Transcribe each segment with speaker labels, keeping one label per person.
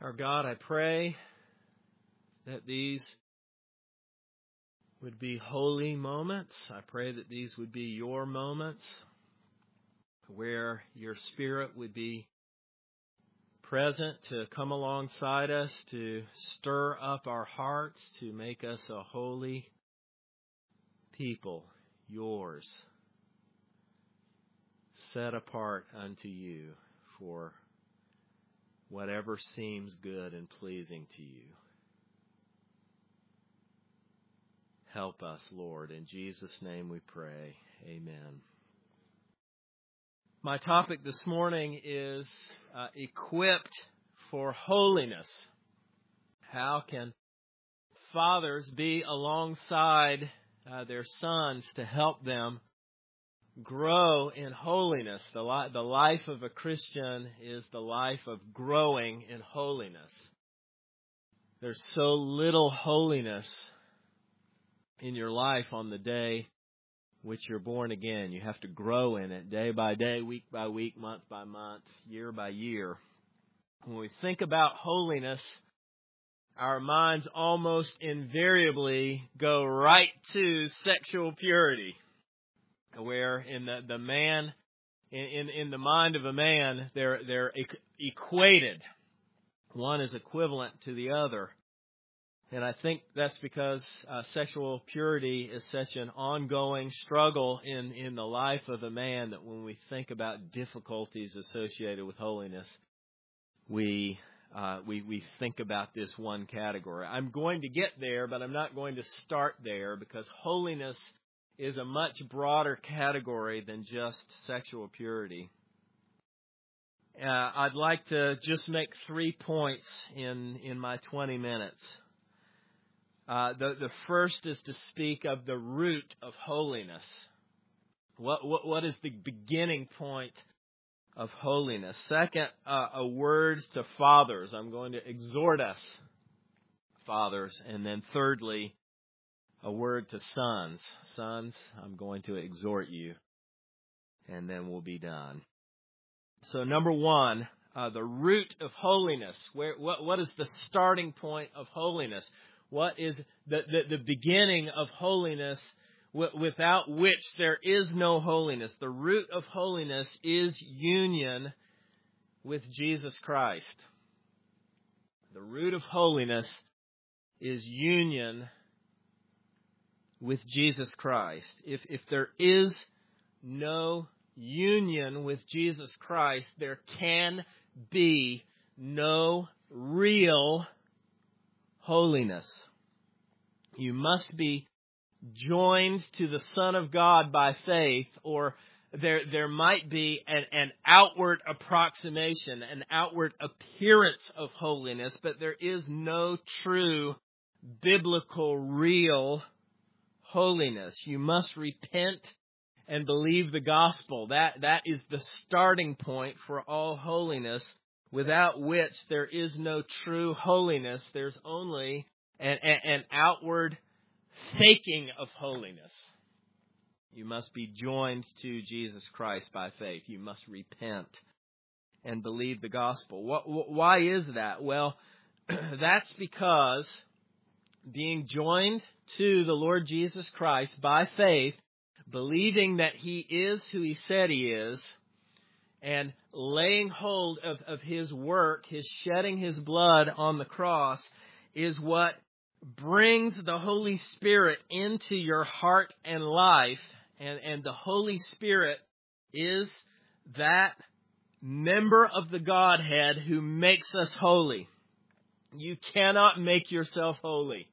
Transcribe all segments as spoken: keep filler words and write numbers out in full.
Speaker 1: Our God, I pray that these would be holy moments. I pray that these would be your moments where your Spirit would be present to come alongside us, to stir up our hearts, to make us a holy people, yours, set apart unto you for whatever seems good and pleasing to you. Help us, Lord. In Jesus' name we pray. Amen. My topic this morning is uh, equipped for holiness. How can fathers be alongside uh, their sons to help them grow in holiness? The, li- the life of a Christian is the life of growing in holiness. There's so little holiness in your life on the day which you're born again. You have to grow in it day by day, week by week, month by month, year by year. When we think about holiness, our minds almost invariably go right to sexual purity, where in the, the man, in, in, in the mind of a man, they're, they're equated. One is equivalent to the other. And I think that's because uh, sexual purity is such an ongoing struggle in, in the life of a man that when we think about difficulties associated with holiness, we, uh, we, we think about this one category. I'm going to get there, but I'm not going to start there because holiness is a much broader category than just sexual purity. Uh, I'd like to just make three points in, in my twenty minutes. Uh, the, the first is to speak of the root of holiness. What, what, what is the beginning point of holiness? Second, uh, a word to fathers. I'm going to exhort us, fathers. And then thirdly, a word to sons. Sons, I'm going to exhort you. And then we'll be done. So number one, uh, the root of holiness. Where, what, what is the starting point of holiness? What is the, the, the beginning of holiness w- without which there is no holiness? The root of holiness is union with Jesus Christ. The root of holiness is union with Jesus Christ. If, if there is no union with Jesus Christ, there can be no real holiness. You must be joined to the Son of God by faith, or there there might be an, an outward approximation, an outward appearance of holiness, but there is no true biblical, real holiness. You must repent and believe the gospel. That that is the starting point for all holiness, without which there is no true holiness. There's only an, an outward faking of holiness. You must be joined to Jesus Christ by faith. You must repent and believe the gospel. What, why is that? Well, that's because being joined to the Lord Jesus Christ by faith, believing that He is who He said He is, and laying hold of, of His work, His shedding His blood on the cross, is what brings the Holy Spirit into your heart and life. And, and the Holy Spirit is that member of the Godhead who makes us holy. You cannot make yourself holy.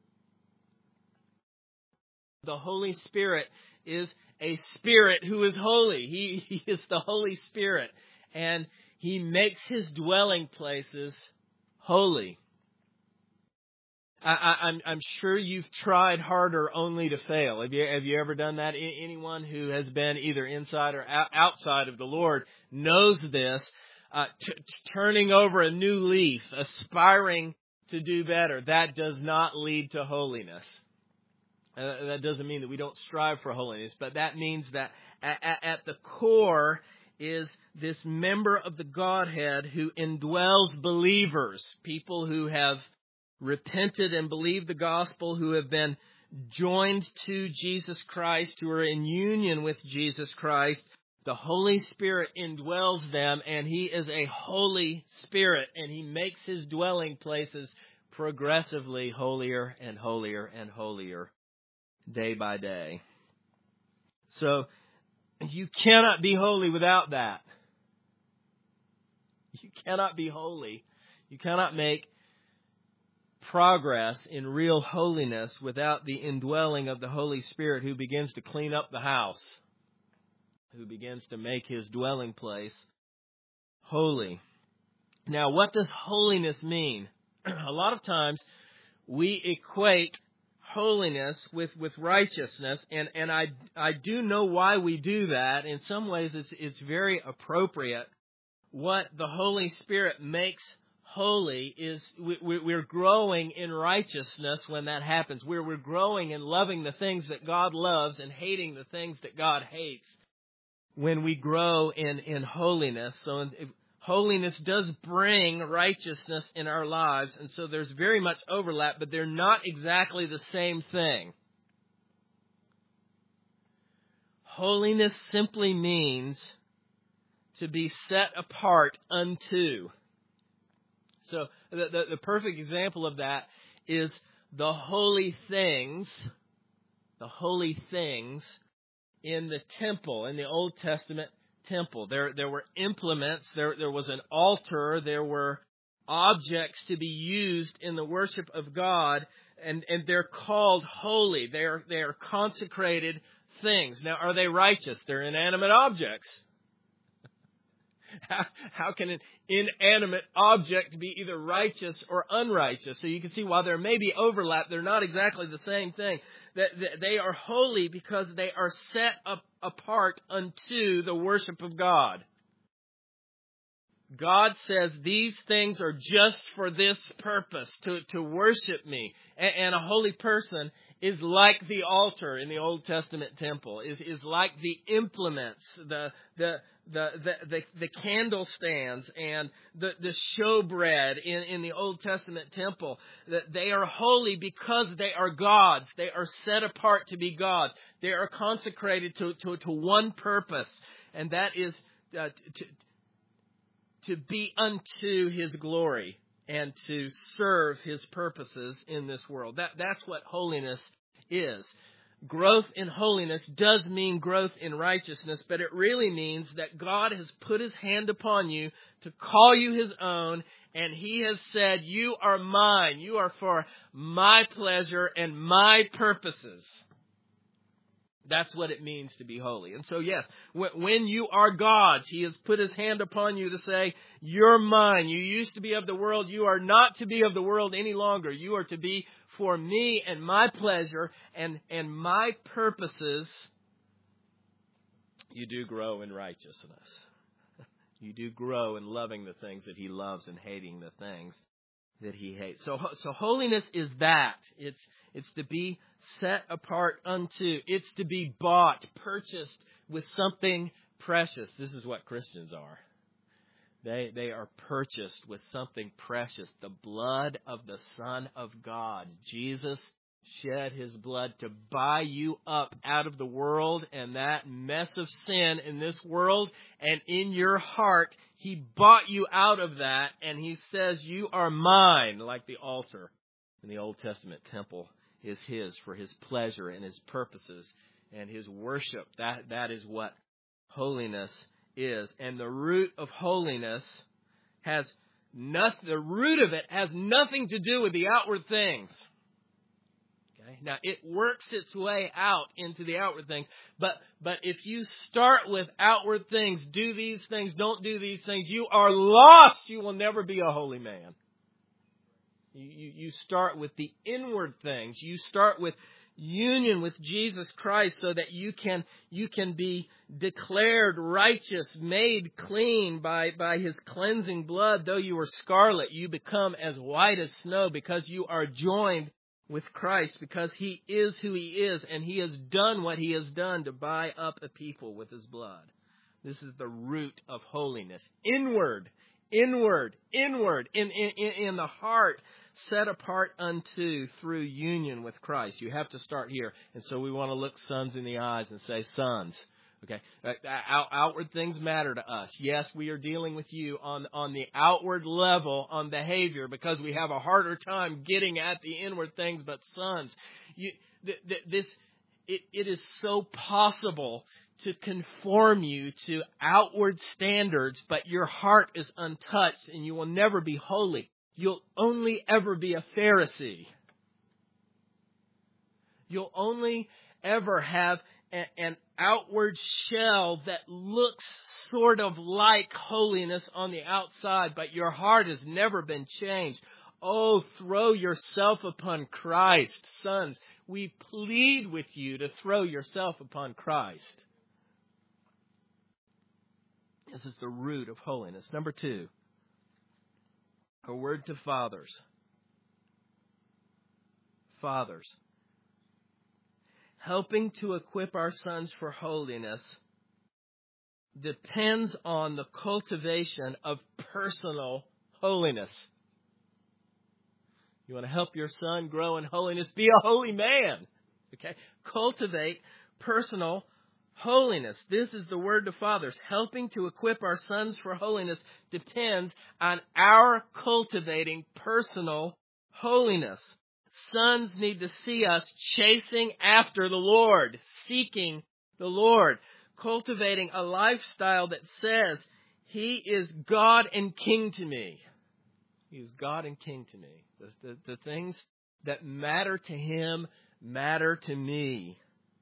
Speaker 1: The Holy Spirit is a spirit who is holy. He, he is the Holy Spirit, and He makes His dwelling places holy. I, I, I'm, I'm sure you've tried harder only to fail. Have you, have you ever done that? Anyone who has been either inside or outside of the Lord knows this. Uh, t- turning over a new leaf, aspiring to do better, that does not lead to holiness. Uh, that doesn't mean that we don't strive for holiness, but that means that at, at the core is this member of the Godhead who indwells believers, people who have repented and believed the gospel, who have been joined to Jesus Christ, who are in union with Jesus Christ. The Holy Spirit indwells them, and He is a Holy Spirit, and He makes His dwelling places progressively holier and holier and holier day by day. So you cannot be holy without that. You cannot be holy. You cannot make progress in real holiness without the indwelling of the Holy Spirit, who begins to clean up the house, who begins to make His dwelling place holy. Now, what does holiness mean? A lot of times we equate holiness with, with righteousness, and, and I I do know why we do that. In some ways it's it's very appropriate. What the Holy Spirit makes holy is we, we're growing in righteousness when that happens. We're, we're growing in loving the things that God loves and hating the things that God hates when we grow in, in holiness. So in, holiness does bring righteousness in our lives, and so there's very much overlap, but they're not exactly the same thing. Holiness simply means to be set apart unto. So the, the, the perfect example of that is the holy things, the holy things in the temple, in the Old Testament temple. There, there were implements, there, there was an altar, there were objects to be used in the worship of God, and, and they're called holy. They are, they are consecrated things. Now, are they righteous? They're inanimate objects. How, how can an inanimate object be either righteous or unrighteous? So you can see while there may be overlap, they're not exactly the same thing. That they are holy because they are set up apart unto the worship of God. God says these things are just for this purpose, to, to worship me. And, and a holy person is like the altar in the Old Testament temple, is, is like the implements, the the the the, the, the candle stands and the, the showbread in, in the Old Testament temple. That they are holy because they are God's. They are set apart to be God's. They are consecrated to, to, to one purpose, and that is uh, to to be unto His glory and to serve His purposes in this world. That, that's what holiness is. Growth in holiness does mean growth in righteousness, but it really means that God has put His hand upon you to call you His own, and He has said, you are mine. You are for my pleasure and my purposes. That's what it means to be holy. And so, yes, when you are God's, He has put His hand upon you to say, you're mine. You used to be of the world. You are not to be of the world any longer. You are to be for me and my pleasure and, and my purposes. You do grow in righteousness. You do grow in loving the things that He loves and hating the things that He hates. So, so holiness is that. It's, it's to be set apart unto. It's to be bought, purchased with something precious. This is what Christians are. They, they are purchased with something precious. The blood of the Son of God. Jesus shed His blood to buy you up out of the world and that mess of sin in this world, and in your heart He bought you out of that, and He says, you are mine, like the altar in the Old Testament temple is His for His pleasure and His purposes and His worship. That that is what holiness is. And the root of holiness has nothing, the root of it has nothing to do with the outward things. Now, it works its way out into the outward things. But but if you start with outward things, do these things, don't do these things, you are lost. You will never be a holy man. You, you, you start with the inward things. You start with union with Jesus Christ so that you can you can be declared righteous, made clean by, by His cleansing blood. Though you were scarlet, you become as white as snow because you are joined with Christ, because He is who He is, and He has done what He has done to buy up a people with His blood. This is the root of holiness. Inward, inward, inward, in, in, in the heart, set apart unto through union with Christ. You have to start here. And so we want to look sons in the eyes and say, sons. Okay, uh, out, outward things matter to us. Yes, we are dealing with you on, on the outward level, on behavior, because we have a harder time getting at the inward things. But sons, you, th- th- this it, it is so possible to conform you to outward standards, but your heart is untouched and you will never be holy. You'll only ever be a Pharisee. You'll only ever have a, an outward shell that looks sort of like holiness on the outside, but your heart has never been changed. Oh, throw yourself upon Christ. Sons, we plead with you to throw yourself upon Christ. This is the root of holiness. Number two, a word to fathers. Fathers. Helping to equip our sons for holiness depends on the cultivation of personal holiness. You want to help your son grow in holiness? Be a holy man. Okay? Cultivate personal holiness. This is the word to fathers. Helping to equip our sons for holiness depends on our cultivating personal holiness. Sons need to see us chasing after the Lord, seeking the Lord, cultivating a lifestyle that says, He is God and King to me. He is God and King to me. The, the, the things that matter to Him matter to me.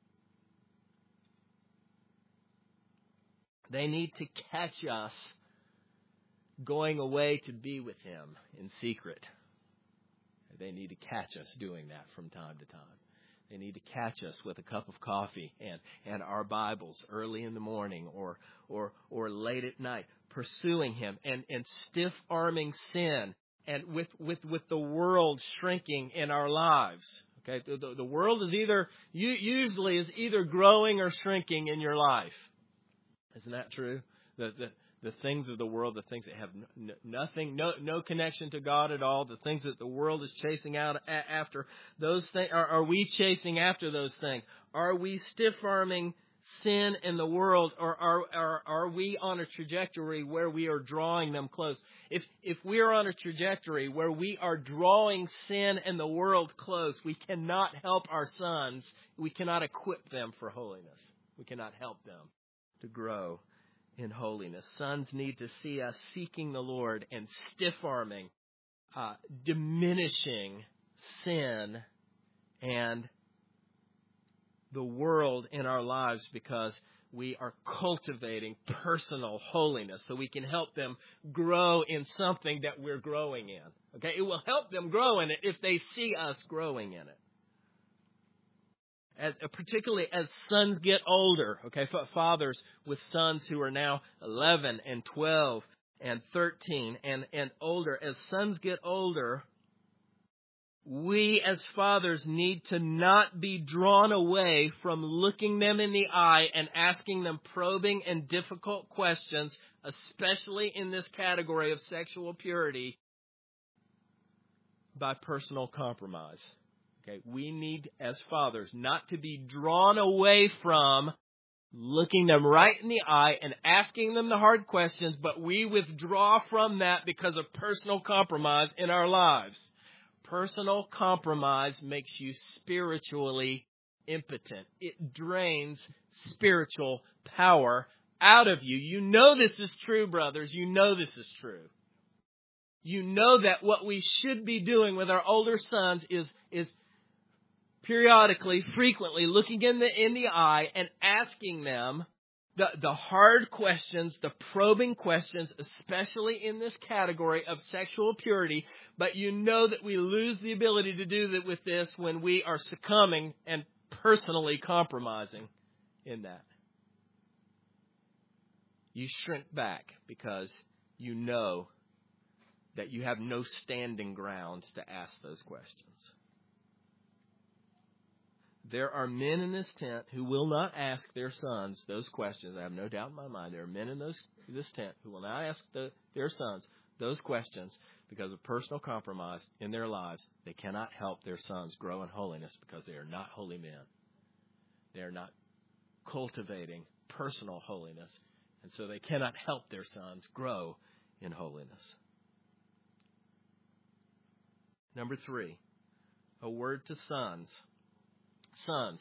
Speaker 1: They need to catch us going away to be with Him in secret. They need to catch us doing that from time to time. They need to catch us with a cup of coffee and, and our Bibles early in the morning or or or late at night, pursuing Him and, and stiff-arming sin and with, with, with the world shrinking in our lives. Okay, the, the, the world is either usually is either growing or shrinking in your life. Isn't that true? The the The things of the world, the things that have n- nothing, no no connection to God at all, the things that the world is chasing out a- after, those things, are, are we chasing after those things? Are we stiff-arming sin in the world, or are, are are we on a trajectory where we are drawing them close? If if we are on a trajectory where we are drawing sin and the world close, we cannot help our sons. We cannot equip them for holiness. We cannot help them to grow in holiness. Sons need to see us seeking the Lord and stiff-arming, uh, diminishing sin and the world in our lives because we are cultivating personal holiness so we can help them grow in something that we're growing in. Okay, it will help them grow in it if they see us growing in it. As, particularly as sons get older, okay, fathers with sons who are now eleven and twelve and thirteen and, and older. As sons get older, we as fathers need to not be drawn away from looking them in the eye and asking them probing and difficult questions, especially in this category of sexual purity, by personal compromise. Okay, we need, as fathers, not to be drawn away from looking them right in the eye and asking them the hard questions, but we withdraw from that because of personal compromise in our lives. Personal compromise makes you spiritually impotent. It drains spiritual power out of you. You know this is true, brothers. You know this is true. You know that what we should be doing with our older sons is is periodically, frequently looking in the in the eye and asking them the, the hard questions, the probing questions, especially in this category of sexual purity. But you know that we lose the ability to do that with this when we are succumbing and personally compromising in that. You shrink back because you know that you have no standing ground to ask those questions. There are men in this tent who will not ask their sons those questions. I have no doubt in my mind. There are men in those, this tent who will not ask the, their sons those questions because of personal compromise in their lives. They cannot help their sons grow in holiness because they are not holy men. They are not cultivating personal holiness, and so they cannot help their sons grow in holiness. Number three, a word to sons. Sons.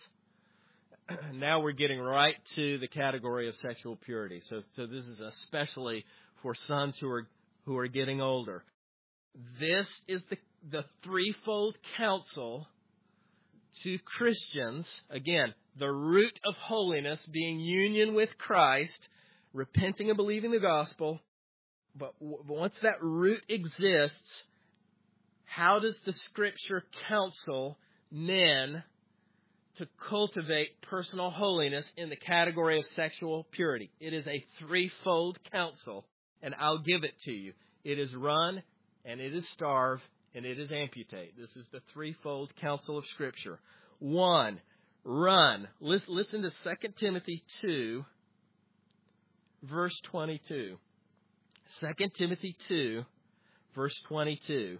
Speaker 1: Now we're getting right to the category of sexual purity. So, so this is especially for sons who are who are getting older. This is the the threefold counsel to Christians. Again, the root of holiness being union with Christ, repenting and believing the gospel. But w- once that root exists, how does the Scripture counsel men to cultivate personal holiness in the category of sexual purity? It is a threefold counsel, and I'll give it to you. It is run, and it is starve, and it is amputate. This is the threefold counsel of Scripture. One, run. Listen to Second Timothy two, verse twenty-two. Second Timothy two, verse twenty-two.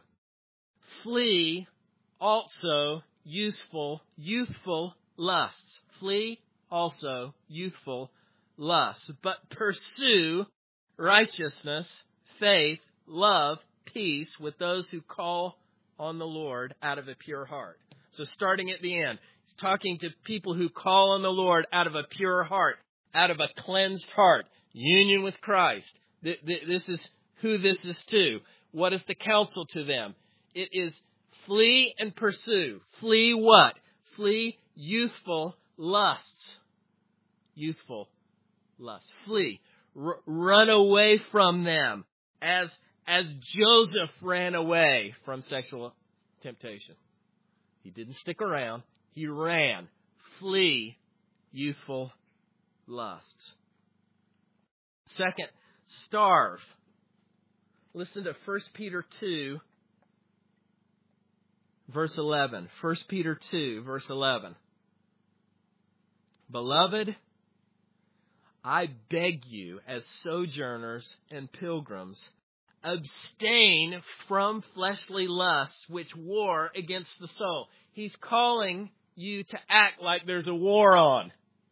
Speaker 1: Flee also useful, youthful lusts. Flee also youthful lusts. But pursue righteousness, faith, love, peace with those who call on the Lord out of a pure heart. So starting at the end, he's talking to people who call on the Lord out of a pure heart, out of a cleansed heart, union with Christ. This is who this is to. What is the counsel to them? It is flee and pursue. Flee what? Flee youthful lusts. Youthful lusts. Flee. R- run away from them as, as Joseph ran away from sexual temptation. He didn't stick around. He ran. Flee youthful lusts. Second, starve. Listen to First Peter two, verse eleven. First Peter two, verse eleven. Beloved, I beg you as sojourners and pilgrims, abstain from fleshly lusts which war against the soul. He's calling you to act like there's a war on.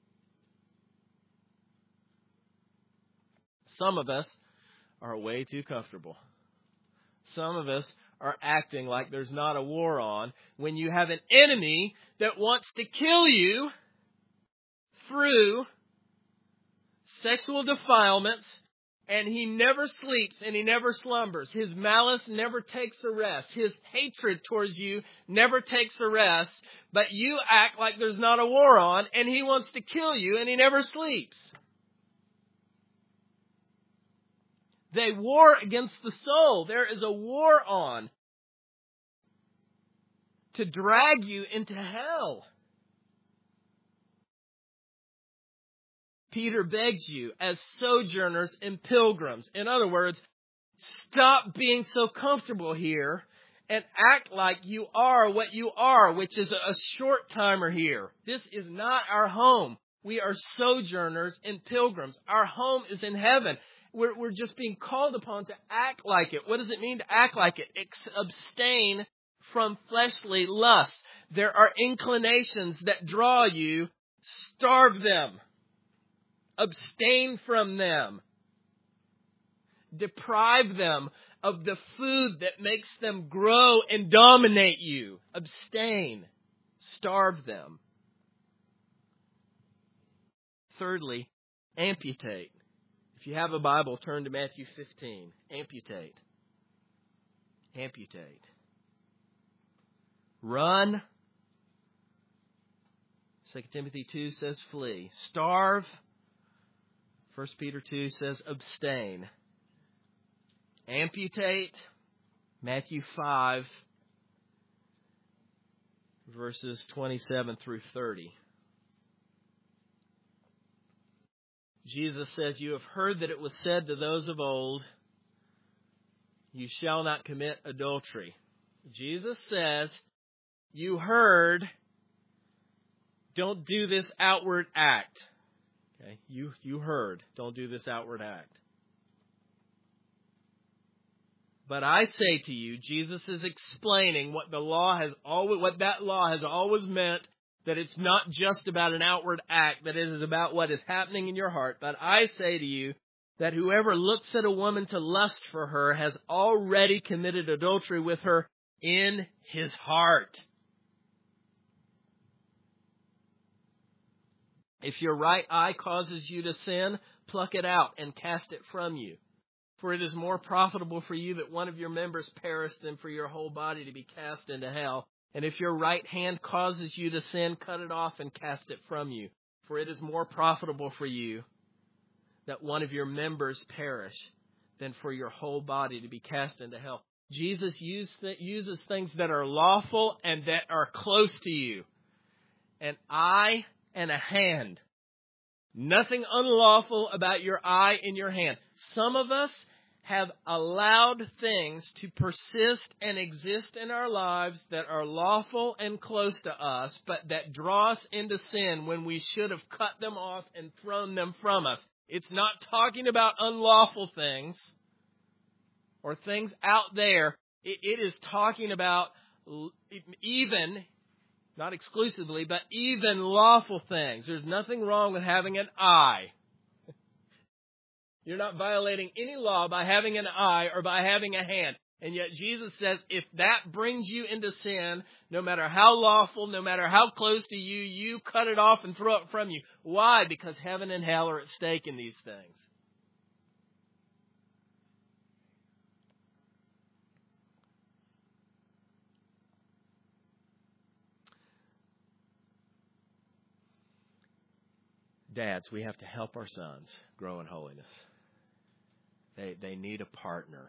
Speaker 1: Some of us are way too comfortable. Some of us are acting like there's not a war on when you have an enemy that wants to kill you through sexual defilements, and he never sleeps and he never slumbers. His malice never takes a rest. His hatred towards you never takes a rest, but you act like there's not a war on, and he wants to kill you and he never sleeps. They war against the soul. There is a war on to drag you into hell. Peter begs you as sojourners and pilgrims. In other words, stop being so comfortable here and act like you are what you are, which is a short timer here. This is not our home. We are sojourners and pilgrims. Our home is in heaven. We're, we're just being called upon to act like it. What does it mean to act like it? Ex- abstain from fleshly lusts. There are inclinations that draw you. Starve them. Abstain from them. Deprive them of the food that makes them grow and dominate you. Abstain. Starve them. Thirdly, amputate. If you have a Bible, turn to Matthew fifteen. Amputate. Amputate. Run. Second Timothy two says flee. Starve. First Peter two says abstain. Amputate. Matthew five, verses twenty-seven through thirty. Jesus says, you have heard that it was said to those of old, you shall not commit adultery. Jesus says, you heard don't do this outward act. Okay, you, you heard, don't do this outward act. But I say to you, Jesus is explaining what the law has always, what that law has always meant, that it's not just about an outward act, that it is about what is happening in your heart. But I say to you that whoever looks at a woman to lust for her has already committed adultery with her in his heart. If your right eye causes you to sin, pluck it out and cast it from you. For it is more profitable for you that one of your members perish than for your whole body to be cast into hell. And if your right hand causes you to sin, cut it off and cast it from you. For it is more profitable for you that one of your members perish than for your whole body to be cast into hell. Jesus use th- uses things that are lawful and that are close to you. An eye and a hand. Nothing unlawful about your eye and your hand. Some of us have allowed things to persist and exist in our lives that are lawful and close to us, but that draw us into sin when we should have cut them off and thrown them from us. It's not talking about unlawful things or things out there. It, it is talking about even, not exclusively, but even lawful things. There's nothing wrong with having an eye. You're not violating any law by having an eye or by having a hand. And yet Jesus says if that brings you into sin, no matter how lawful, no matter how close to you, you cut it off and throw it from you. Why? Because heaven and hell are at stake in these things. Dads, we have to help our sons grow in holiness. They they need a partner.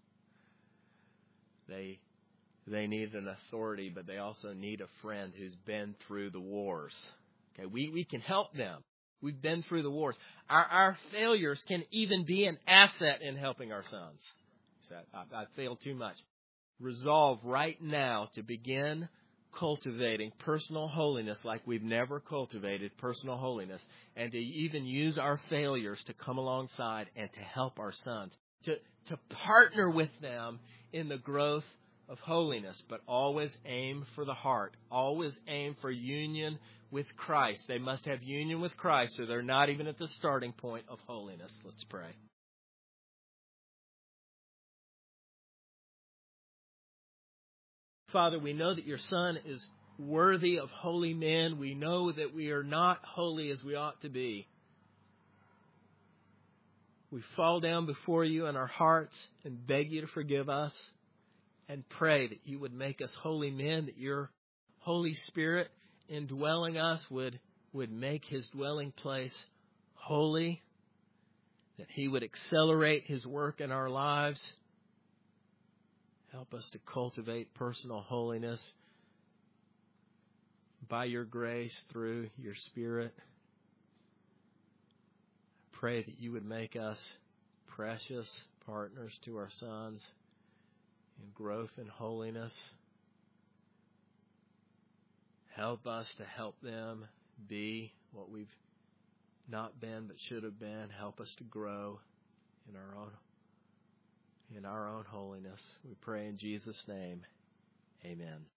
Speaker 1: They they need an authority, but they also need a friend who's been through the wars. Okay, we, we can help them. We've been through the wars. Our our failures can even be an asset in helping our sons. So I, I failed too much. Resolve right now to begin cultivating personal holiness like we've never cultivated personal holiness, and to even use our failures to come alongside and to help our sons, to, to partner with them in the growth of holiness, but always aim for the heart, always aim for union with Christ. They must have union with Christ, or they're not even at the starting point of holiness. Let's pray. Father, we know that your Son is worthy of holy men. We know that we are not holy as we ought to be. We fall down before you in our hearts and beg you to forgive us and pray that you would make us holy men, that your Holy Spirit indwelling us would, would make his dwelling place holy, that he would accelerate his work in our lives. Help us to cultivate personal holiness by your grace through your Spirit. I pray that you would make us precious partners to our sons in growth in holiness. Help us to help them be what we've not been but should have been. Help us to grow in our own in our own holiness. We pray in Jesus' name. Amen.